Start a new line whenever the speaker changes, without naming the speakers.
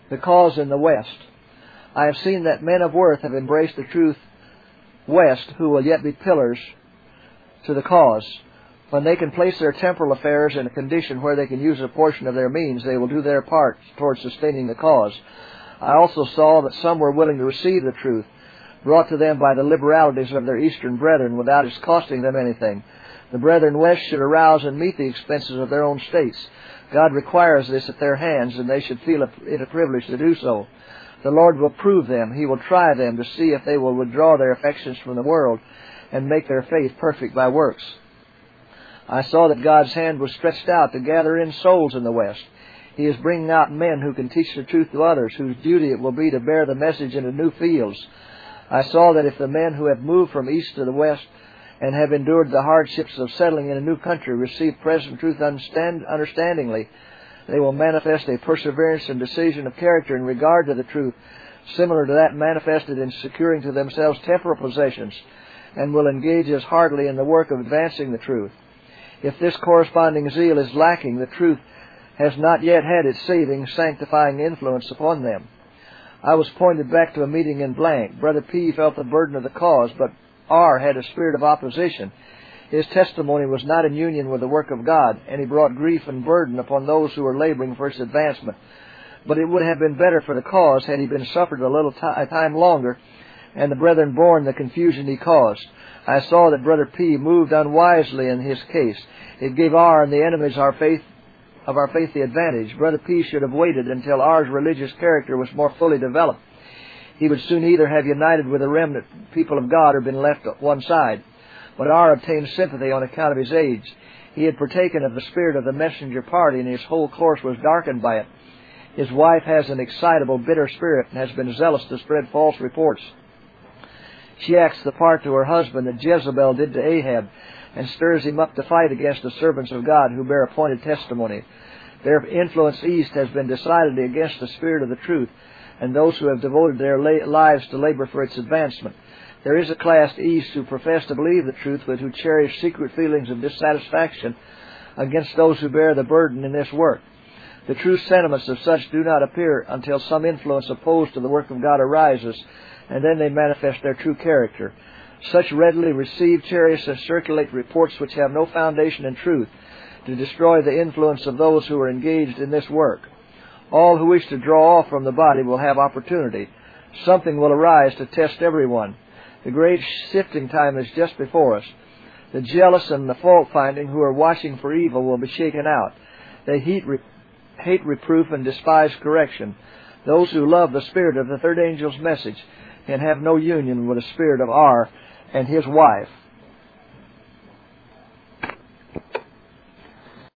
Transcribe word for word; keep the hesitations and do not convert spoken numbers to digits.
The cause in the West. I have seen that men of worth have embraced the truth West who will yet be pillars to the cause. When they can place their temporal affairs in a condition where they can use a portion of their means, they will do their part towards sustaining the cause. I also saw that some were willing to receive the truth, brought to them by the liberalities of their Eastern brethren without its costing them anything. The brethren West should arouse and meet the expenses of their own states. God requires this at their hands, and they should feel it a privilege to do so. The Lord will prove them. He will try them to see if they will withdraw their affections from the world and make their faith perfect by works. I saw that God's hand was stretched out to gather in souls in the West. He is bringing out men who can teach the truth to others, whose duty it will be to bear the message into new fields. I saw that if the men who have moved from east to the west and have endured the hardships of settling in a new country receive present truth understand, understandingly, they will manifest a perseverance and decision of character in regard to the truth, similar to that manifested in securing to themselves temporal possessions, and will engage as heartily in the work of advancing the truth. If this corresponding zeal is lacking, the truth has not yet had its saving, sanctifying influence upon them. I was pointed back to a meeting in blank. Brother P felt the burden of the cause, but R had a spirit of opposition. His testimony was not in union with the work of God, and he brought grief and burden upon those who were laboring for its advancement. But it would have been better for the cause had he been suffered a little t- time longer, and the brethren borne the confusion he caused. I saw that Brother P moved unwisely in his case. It gave R and the enemies our faith of our faith the advantage. Brother P should have waited until R's religious character was more fully developed. He would soon either have united with the remnant people of God or been left at one side. But R obtained sympathy on account of his age. He had partaken of the spirit of the messenger party, and his whole course was darkened by it. His wife has an excitable, bitter spirit and has been zealous to spread false reports. She acts the part to her husband that Jezebel did to Ahab, and stirs him up to fight against the servants of God who bear appointed testimony. Their influence east has been decidedly against the spirit of the truth, and those who have devoted their lives to labor for its advancement. There is a class east who profess to believe the truth, but who cherish secret feelings of dissatisfaction against those who bear the burden in this work. The true sentiments of such do not appear until some influence opposed to the work of God arises, and then they manifest their true character. Such readily receive, cherish, and circulate reports which have no foundation in truth, to destroy the influence of those who are engaged in this work. All who wish to draw off from the body will have opportunity. Something will arise to test everyone. The great sifting time is just before us. The jealous and the fault-finding who are watching for evil will be shaken out. They hate, re- hate reproof and despise correction. Those who love the spirit of the third angel's message can have no union with the spirit of R and his wife.